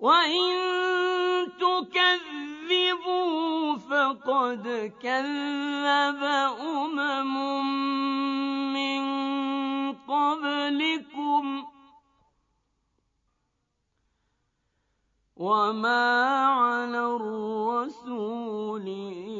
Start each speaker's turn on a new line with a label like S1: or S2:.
S1: وَإِن تُكَذِّبُوا فَقَدْ كَذَّبَ مِن قَبْلِكُمْ ۖ وَمَا عَلَى الرَّسُولِ